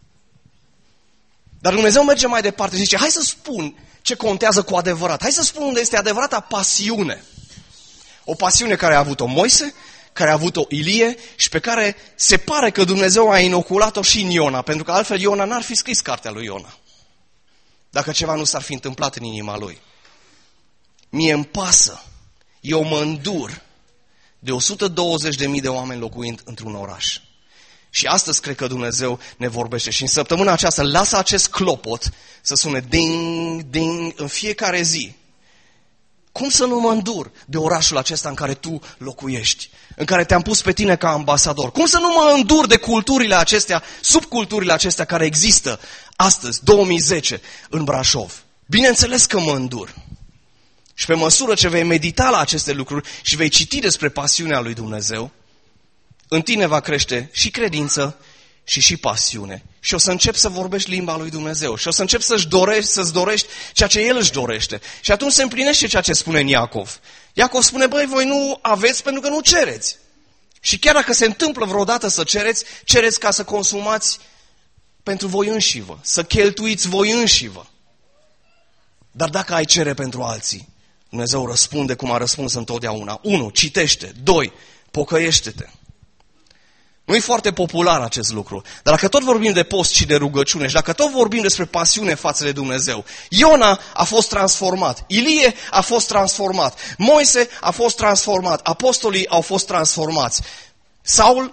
S1: Dar Dumnezeu merge mai departe și zice, hai să spun ce contează cu adevărat. Hai să spun unde este adevărata pasiune. O pasiune care a avut-o Moise, care a avut-o Ilie și pe care se pare că Dumnezeu a inoculat-o și în Iona, pentru că altfel Iona n-ar fi scris cartea lui Iona. Dacă ceva nu s-ar fi întâmplat în inima lui. Mie îmi pasă, eu mă îndur de o sută douăzeci de mii de oameni locuind într-un oraș. Și astăzi cred că Dumnezeu ne vorbește și în săptămâna aceasta lasă acest clopot să sune ding, ding în fiecare zi. Cum să nu mă îndur de orașul acesta în care tu locuiești, în care te-am pus pe tine ca ambasador? Cum să nu mă îndur de culturile acestea, subculturile acestea care există astăzi, două mii zece, în Brașov? Bineînțeles că mă îndur. Și pe măsură ce vei medita la aceste lucruri și vei citi despre pasiunea lui Dumnezeu, în tine va crește și credință și și pasiune. Și o să începi să vorbești limba lui Dumnezeu. Și o să începi să-și dorești, să-ți dorești ceea ce El își dorește. Și atunci se împlinește ceea ce spune în Iacov. Iacov spune, băi, voi nu aveți pentru că nu cereți. Și chiar dacă se întâmplă vreodată să cereți, cereți ca să consumați pentru voi înșivă. Să cheltuiți voi înșivă. Dar dacă ai cere pentru alții, Dumnezeu răspunde cum a răspuns întotdeauna. unu. Citește. doi. Pocăiește-te. Nu e foarte popular acest lucru, dar dacă tot vorbim de post și de rugăciune și dacă tot vorbim despre pasiune față de Dumnezeu, Iona a fost transformat, Ilie a fost transformat, Moise a fost transformat, apostolii au fost transformați. Saul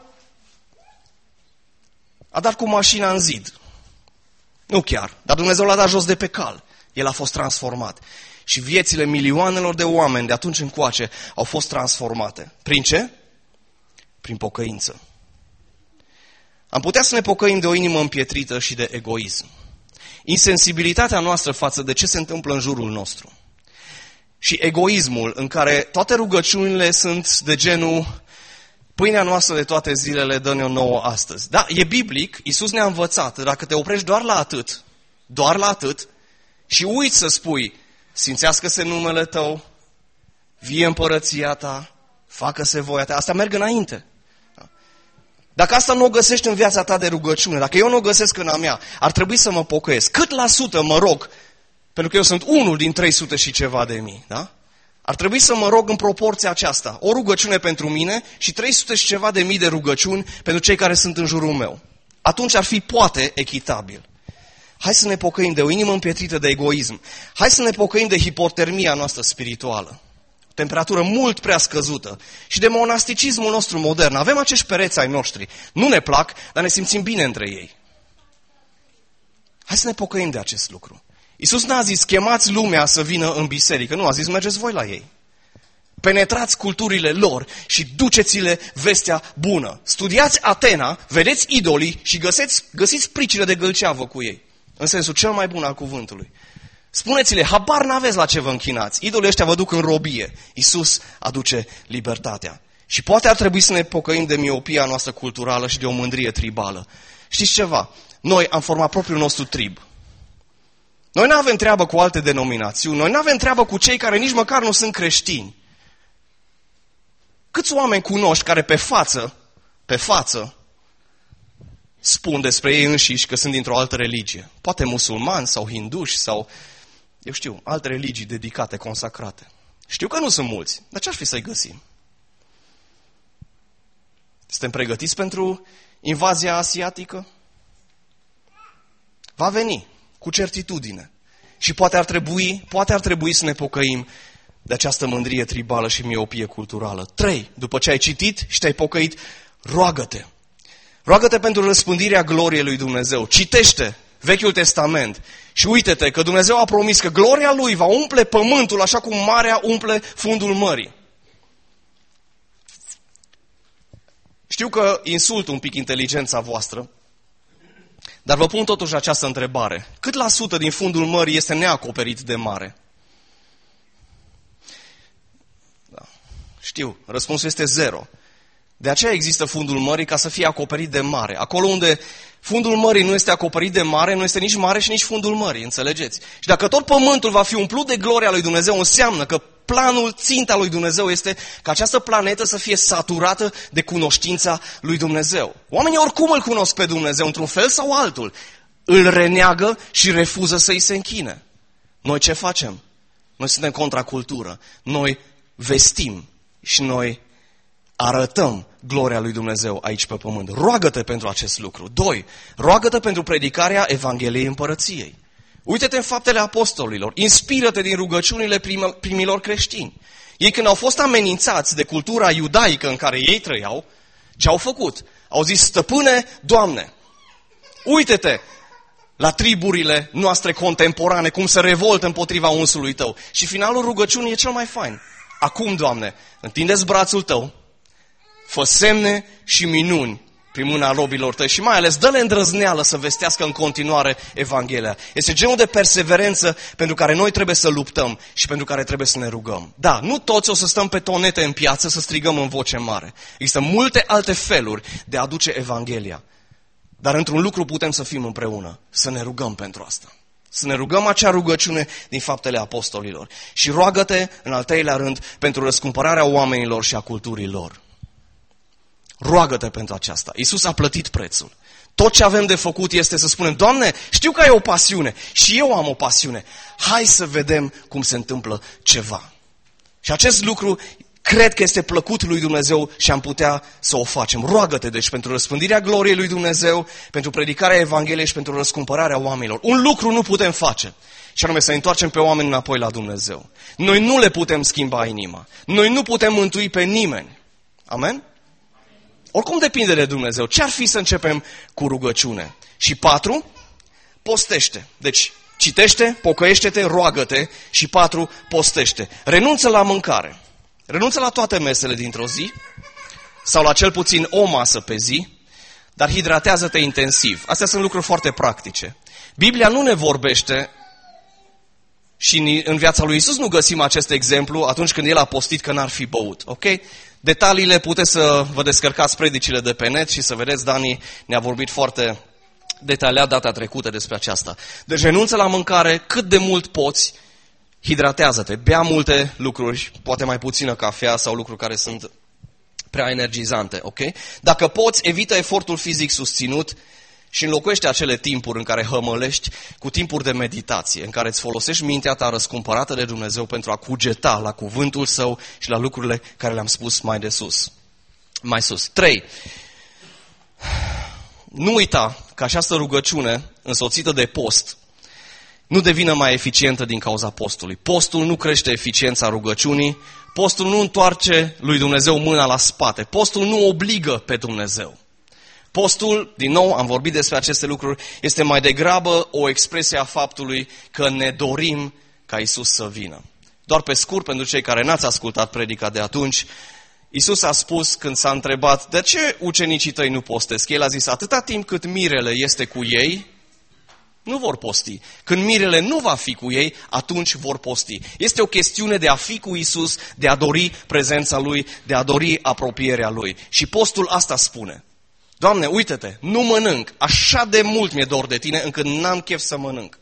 S1: a dat cu mașina în zid. Nu chiar, dar Dumnezeu l-a dat jos de pe cal. El a fost transformat. Și viețile milioanelor de oameni de atunci încoace au fost transformate. Prin ce? Prin pocăință. Am putea să ne pocăim de o inimă împietrită și de egoism. insensibilitatea noastră față de ce se întâmplă în jurul nostru și egoismul în care toate rugăciunile sunt de genul pâinea noastră de toate zilele dă-ne-o nouă astăzi. Da, e biblic, Iisus ne-a învățat, dacă te oprești doar la atât, doar la atât și uiți să spui, sfințească-se numele tău, vie împărăția ta, facă-se voia ta, asta merg înainte. Dacă asta nu o găsești în viața ta de rugăciune, dacă eu nu o găsesc în a mea, ar trebui să mă pocăiesc. Cât la sută mă rog? Pentru că eu sunt unul din trei sute și ceva de mii, da? Ar trebui să mă rog în proporția aceasta. O rugăciune pentru mine și trei sute și ceva de mii de rugăciuni pentru cei care sunt în jurul meu. Atunci ar fi poate echitabil. Hai să ne pocăim de o inimă împietrită de egoism. Hai să ne pocăim de hipotermia noastră spirituală. Temperatură mult prea scăzută. Și de monasticismul nostru modern. Avem acești pereți ai noștri. Nu ne plac, dar ne simțim bine între ei. Hai să ne pocăim de acest lucru. Iisus n-a zis, chemați lumea să vină în biserică. Nu, a zis, mergeți voi la ei. Penetrați culturile lor și duceți-le vestea bună. Studiați Atena, vedeți idolii și găsiți, găsiți pricile de gâlceavă cu ei. În sensul cel mai bun al cuvântului. Spuneți-le, habar n-aveți la ce vă închinați. Idolii ăștia vă duc în robie. Iisus aduce libertatea. Și poate ar trebui să ne pocăim de miopia noastră culturală și de o mândrie tribală. Știți ceva? Noi am format propriul nostru trib. Noi nu avem treabă cu alte denominațiuni, noi nu avem treabă cu cei care nici măcar nu sunt creștini. Câți oameni cunoști care pe față, pe față, spun despre ei înșiși că sunt dintr-o altă religie? Poate musulmani sau hinduși sau, eu știu, alte religii dedicate, consacrate. Știu că nu sunt mulți, dar ce-ar fi să-i găsim? Suntem pregătiți pentru invazia asiatică? Va veni. Cu certitudine. Și poate ar trebui, poate ar trebui să ne pocăim de această mândrie tribală și miopie culturală. Trei, după ce ai citit și te-ai pocăit, roagă-te. Roagă-te pentru răspândirea gloriei lui Dumnezeu. Citește Vechiul Testament și uite-te că Dumnezeu a promis că gloria Lui va umple pământul așa cum marea umple fundul mării. Știu că insult un pic inteligența voastră, dar vă pun totuși această întrebare. Cât la sută din fundul mării este neacoperit de mare? Da. Știu, răspunsul este zero. De aceea există fundul mării ca să fie acoperit de mare. Acolo unde fundul mării nu este acoperit de mare, nu este nici mare și nici fundul mării, înțelegeți? Și dacă tot pământul va fi umplut de gloria lui Dumnezeu, înseamnă că planul, ținta lui Dumnezeu este ca această planetă să fie saturată de cunoștința lui Dumnezeu. Oamenii oricum îl cunosc pe Dumnezeu, într-un fel sau altul. Îl reneagă și refuză să-i se închine. Noi ce facem? Noi suntem contracultură. Noi vestim și noi arătăm gloria lui Dumnezeu aici pe pământ. Roagă-te pentru acest lucru. Doi, roagă-te pentru predicarea Evangheliei Împărăției. Uite-te în faptele apostolilor, inspiră-te din rugăciunile prim, primilor creștini. Ei când au fost amenințați de cultura iudaică în care ei trăiau, ce au făcut? Au zis, stăpâne, Doamne, uite-te la triburile noastre contemporane, cum se revoltă împotriva unsului tău. Și finalul rugăciunii e cel mai fain. Acum, Doamne, întindeți brațul tău, fă semne și minuni prin mâna robilor tăi și mai ales dă-le îndrăzneală să vestească în continuare Evanghelia. Este genul de perseverență pentru care noi trebuie să luptăm și pentru care trebuie să ne rugăm. Da, nu toți o să stăm pe tonete în piață să strigăm în voce mare. Există multe alte feluri de a aduce Evanghelia. Dar într-un lucru putem să fim împreună, să ne rugăm pentru asta. Să ne rugăm acea rugăciune din faptele apostolilor. Și roagă-te, în al treilea rând, pentru răscumpărarea oamenilor și a culturii lor. Roagă-te pentru aceasta. Iisus a plătit prețul. Tot ce avem de făcut este să spunem, Doamne, știu că ai o pasiune și eu am o pasiune. Hai să vedem cum se întâmplă ceva. Și acest lucru cred că este plăcut lui Dumnezeu și am putea să o facem. Roagă-te deci pentru răspândirea gloriei lui Dumnezeu, pentru predicarea Evangheliei și pentru răscumpărarea oamenilor. Un lucru nu putem face, și anume să întoarcem pe oameni înapoi la Dumnezeu. Noi nu le putem schimba inima. Noi nu putem mântui pe nimeni. Amen? Oricum depinde de Dumnezeu. Ce ar fi să începem cu rugăciune? Și patru, postește. Deci, citește, pocăiește-te, roagă-te și patru, postește. Renunță la mâncare. Renunță la toate mesele dintr-o zi sau la cel puțin o masă pe zi. dar hidratează-te intensiv. Astea sunt lucruri foarte practice. Biblia nu ne vorbește și în viața lui Iisus nu găsim acest exemplu atunci când El a postit că n-ar fi băut. Ok? Detaliile puteți să vă descărcați predicile de pe net și să vedeți, Dani ne-a vorbit foarte detaliat data trecută despre aceasta. Deci renunță la mâncare cât de mult poți, hidratează-te, bea multe lucruri, poate mai puțină cafea sau lucruri care sunt prea energizante, ok? Dacă poți, evită efortul fizic susținut și înlocuiește acele timpuri în care hămălești cu timpuri de meditație, în care îți folosești mintea ta răscumpărată de Dumnezeu pentru a cugeta la cuvântul Său și la lucrurile care le-am spus mai de sus. Mai sus. trei. Nu uita că această rugăciune însoțită de post nu devine mai eficientă din cauza postului. Postul nu crește eficiența rugăciunii, postul nu întoarce lui Dumnezeu mâna la spate, postul nu obligă pe Dumnezeu. Postul, din nou, am vorbit despre aceste lucruri, este mai degrabă o expresie a faptului că ne dorim ca Iisus să vină. Doar pe scurt, pentru cei care n-ați ascultat predica de atunci, Iisus a spus când s-a întrebat de ce ucenicii tăi nu postesc. El a zis, atâta timp cât mirele este cu ei, nu vor posti. Când mirele nu va fi cu ei, atunci vor posti. Este o chestiune de a fi cu Iisus, de a dori prezența Lui, de a dori apropierea Lui. Și postul asta spune. Doamne, uite-te, nu mănânc, așa de mult mi-e dor de Tine, încât n-am chef să mănânc.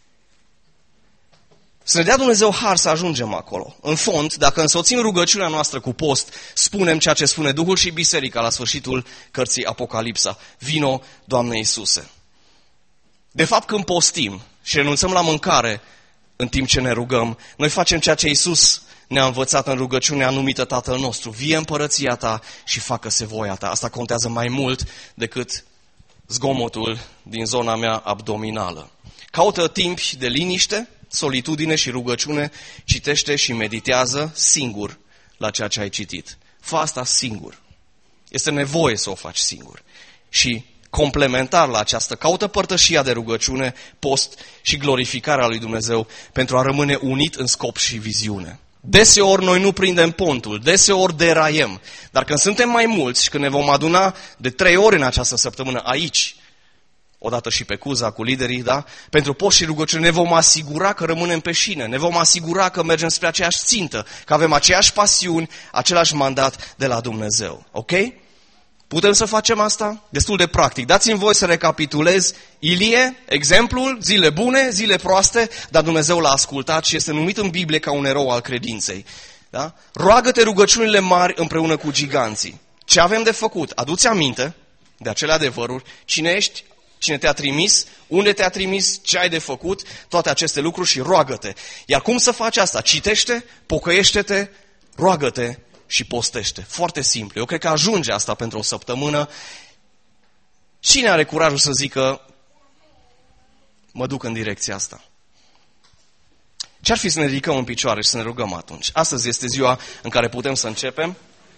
S1: Să ne dea Dumnezeu har să ajungem acolo. În fond, dacă însoțim rugăciunea noastră cu post, spunem ceea ce spune Duhul și Biserica la sfârșitul cărții Apocalipsa. Vino, Doamne Iisuse. De fapt, când postim și renunțăm la mâncare în timp ce ne rugăm, noi facem ceea ce Iisus ne-a învățat în rugăciunea numită Tatăl nostru. Vie împărăția ta și facă-se voia ta. Asta contează mai mult decât zgomotul din zona mea abdominală. Caută timp de liniște, solitudine și rugăciune, citește și meditează singur la ceea ce ai citit. Fă asta singur. Este nevoie să o faci singur. Și complementar la aceasta, caută părtășia de rugăciune, post și glorificarea lui Dumnezeu pentru a rămâne unit în scop și viziune. Deseori noi nu prindem pontul, deseori deraiem, dar când suntem mai mulți și când ne vom aduna de trei ori în această săptămână aici, odată și pe Cuza cu liderii, da? Pentru post și rugăciune ne vom asigura că rămânem pe șină, ne vom asigura că mergem spre aceeași țintă, că avem aceeași pasiuni, același mandat de la Dumnezeu. Ok? Putem să facem asta? Destul de practic. Dați-mi voi să recapitulez. Ilie, exemplul, zile bune, zile proaste, dar Dumnezeu l-a ascultat și este numit în Biblie ca un erou al credinței. Da? Roagă-te rugăciunile mari împreună cu giganții. Ce avem de făcut? Adu-ți aminte de acele adevăruri. Cine ești? Cine te-a trimis? Unde te-a trimis? Ce ai de făcut? Toate aceste lucruri și roagă-te. Iar cum să faci asta? Citește, pocăiește-te, roagă-te și postește. Foarte simplu. Eu cred că ajunge asta pentru o săptămână. Cine are curajul să zică mă duc în direcția asta? Ce-ar fi să ne ridicăm în picioare și să ne rugăm atunci? Astăzi este ziua în care putem să începem.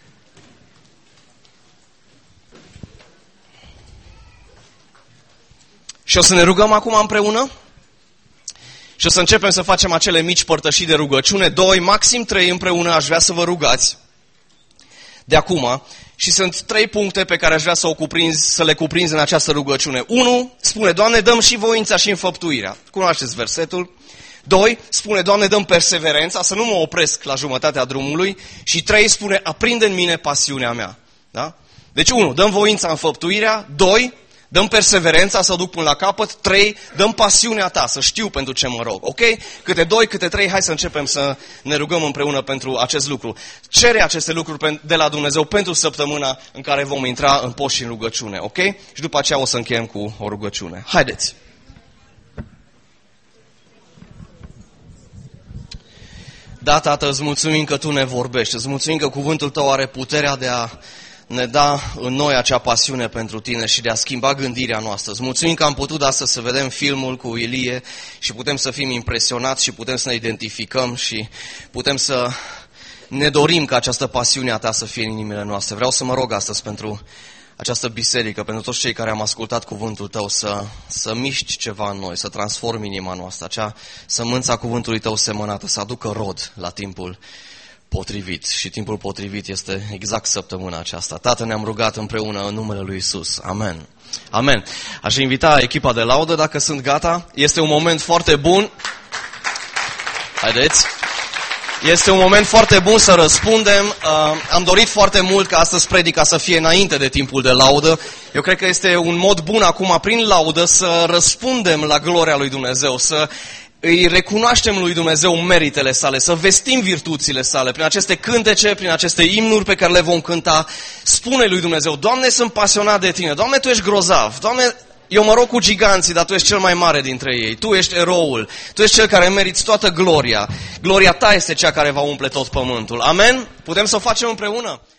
S1: Și o să ne rugăm acum împreună. Și o să începem să facem acele mici părtășii de rugăciune. Doi, maxim trei împreună aș vrea să vă rugați. De acum, și sunt trei puncte pe care aș vrea să, o cuprinzi, să le cuprinzi în această rugăciune. Unu, spune, Doamne, dăm și voința și înfăptuirea. Cunoașteți versetul. Doi, spune, Doamne, dăm perseverența, să nu mă opresc la jumătatea drumului. Și trei, spune, aprinde în mine pasiunea mea. Da? Deci, unu, dăm voința, înfăptuirea. Doi, dăm perseverența să o duc până la capăt. Trei, dăm pasiunea ta, să știu pentru ce mă rog. Ok? Câte doi, câte trei, hai să începem să ne rugăm împreună pentru acest lucru. Cere aceste lucruri de la Dumnezeu pentru săptămâna în care vom intra în post și în rugăciune. Ok? Și după aceea o să încheiem cu o rugăciune. Haideți! Da, Tată, îți mulțumim că Tu ne vorbești. Îți mulțumim că cuvântul Tău are puterea de a ne da în noi acea pasiune pentru Tine și de a schimba gândirea noastră. Îți mulțumim că am putut astăzi să vedem filmul cu Ilie și putem să fim impresionați și putem să ne identificăm și putem să ne dorim ca această pasiune a Ta să fie în inimile noastre. Vreau să mă rog astăzi pentru această biserică, pentru toți cei care am ascultat cuvântul Tău, să, să miști ceva în noi, să transformi inima noastră, acea sămânța cuvântului Tău semănată, să aducă rod la timpul potrivit. Și timpul potrivit este exact săptămâna aceasta. Tată, ne-am rugat împreună în numele lui Iisus. Amen. Amen. Aș invita echipa de laudă dacă sunt gata. Este un moment foarte bun. Haideți. Este un moment foarte bun să răspundem. Uh, am dorit foarte mult ca astăzi predica să fie înainte de timpul de laudă. Eu cred că este un mod bun acum, prin laudă, să răspundem la gloria lui Dumnezeu, să îi recunoaștem lui Dumnezeu meritele sale, să vestim virtuțile sale. Prin aceste cântece, prin aceste imnuri pe care le vom cânta, spune lui Dumnezeu: Doamne, sunt pasionat de Tine. Doamne, Tu ești grozav. Doamne, eu mă rog cu giganții, dar Tu ești cel mai mare dintre ei. Tu ești eroul. Tu ești cel care meriți toată gloria. Gloria Ta este cea care va umple tot pământul. Amen? Putem să o facem împreună?